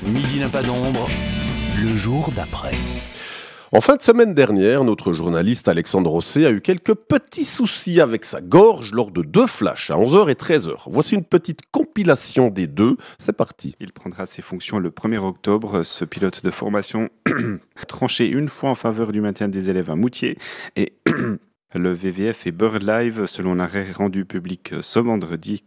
Midi n'a pas d'ombre, le jour d'après. En fin de semaine dernière, notre journaliste Alexandre Rosset a eu quelques petits soucis avec sa gorge lors de 2 flashs à 11h et 13h. Voici une petite compilation des deux. C'est parti. Il prendra ses fonctions le 1er octobre. Ce pilote de formation a tranché une fois en faveur du maintien des élèves à Moutier et le VVF et Bird Live selon l'arrêt rendu public ce vendredi.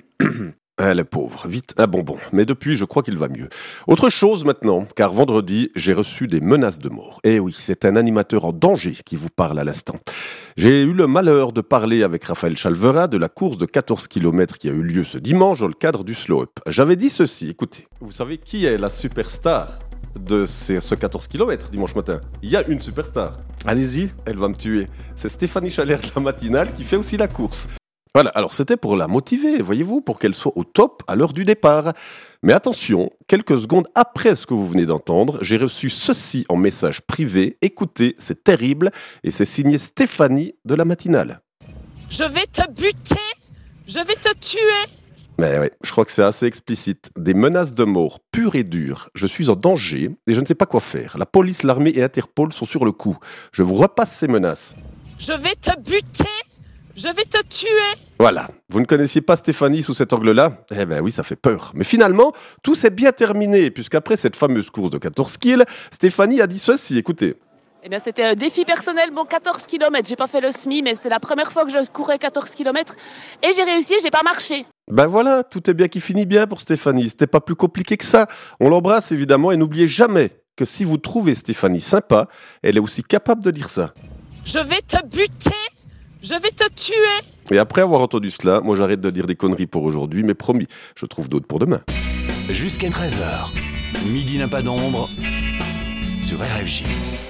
Le pauvre, vite un bonbon. Mais depuis, je crois qu'il va mieux. Autre chose maintenant, car vendredi, j'ai reçu des menaces de mort. Eh oui, c'est un animateur en danger qui vous parle à l'instant. J'ai eu le malheur de parler avec Raphaël Chalvera de la course de 14 km qui a eu lieu ce dimanche dans le cadre du Slow Up. J'avais dit ceci, écoutez, vous savez qui est la superstar de ce 14 km dimanche matin? Il y a une superstar. Allez-y. Elle va me tuer. C'est Stéphanie Chalère de la matinale qui fait aussi la course. Voilà, alors c'était pour la motiver, voyez-vous, pour qu'elle soit au top à l'heure du départ. Mais attention, quelques secondes après ce que vous venez d'entendre, j'ai reçu ceci en message privé. Écoutez, c'est terrible, et c'est signé Stéphanie de la matinale. Je vais te buter, je vais te tuer. Mais oui, je crois que c'est assez explicite. Des menaces de mort pures et dures. Je suis en danger et je ne sais pas quoi faire. La police, l'armée et Interpol sont sur le coup. Je vous repasse ces menaces. Je vais te buter, je vais te tuer. Voilà, vous ne connaissiez pas Stéphanie sous cet angle-là? Eh ben oui, ça fait peur. Mais finalement, tout s'est bien terminé, puisqu'après cette fameuse course de 14 kills, Stéphanie a dit ceci, écoutez. Eh bien, c'était un défi personnel, bon 14 km. J'ai pas fait le SMI, mais c'est la première fois que je courais 14 km. Et j'ai réussi, j'ai pas marché. Ben voilà, tout est bien qui finit bien pour Stéphanie. C'était pas plus compliqué que ça. On l'embrasse évidemment et n'oubliez jamais que si vous trouvez Stéphanie sympa, elle est aussi capable de dire ça. Je vais te buter, je vais te tuer. Et après avoir entendu cela, moi j'arrête de dire des conneries pour aujourd'hui, mais promis, je trouve d'autres pour demain. Jusqu'à 13h, Midi n'a pas d'ombre sur RFJ.